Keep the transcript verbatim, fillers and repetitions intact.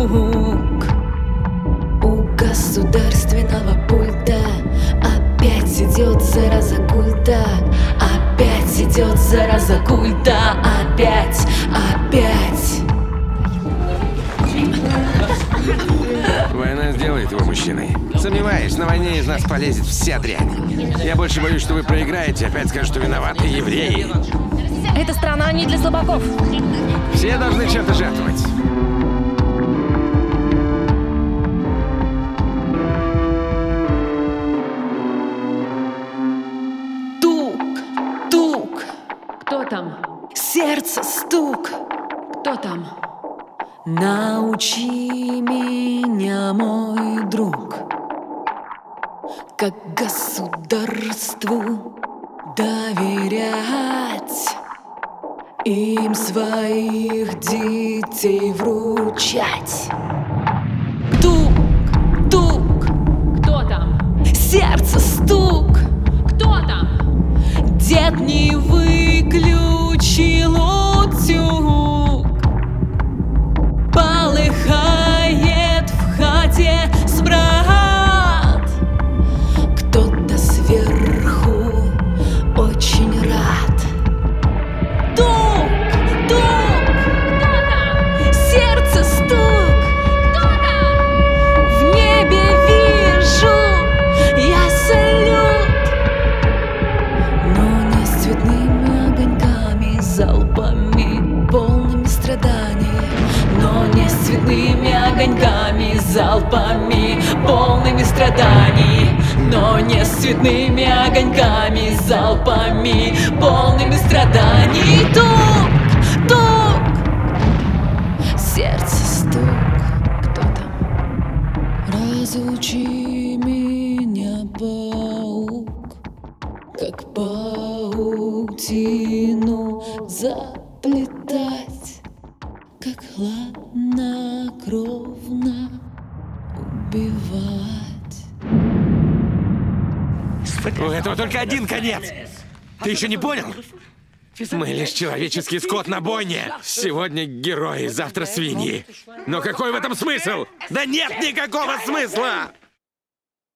утюг. У государственного пульта опять идет зараза культа. Опять идет зараза культа. Опять, опять. Война сделает его мужчиной. Сомневаюсь, на войне из нас полезет вся дрянь. Я больше боюсь, что вы проиграете, опять скажут, что виноваты евреи. Эта страна не для слабаков. Все должны чем-то жертвовать. Тук, тук, Кто там? сердце стук. Кто там? Научи меня, мой друг, как государству доверять, им своих детей вручать. Тук, тук, Кто там? сердце стук. Кто там? Дед не выключил утюг. Полыхает в хате смрад. Кто-то сверху очень рад. Тук, тук, Кто там? сердце стук. Кто там? В небе вижу я салют, но не с цветными огоньками, залпами, полными страданий. Но не с цветными огоньками, залпами, полными страданий. Но не с цветными огоньками, залпами, полными страданий. Тук, тук, сердце стук. Кто там? Разучи меня, паук, как паутину заплетать, как хладнокровно убивать. У этого только один конец. Ты еще не понял? Мы лишь человеческий скот на бойне. Сегодня герои, завтра свиньи. Но какой в этом смысл? Да нет никакого смысла!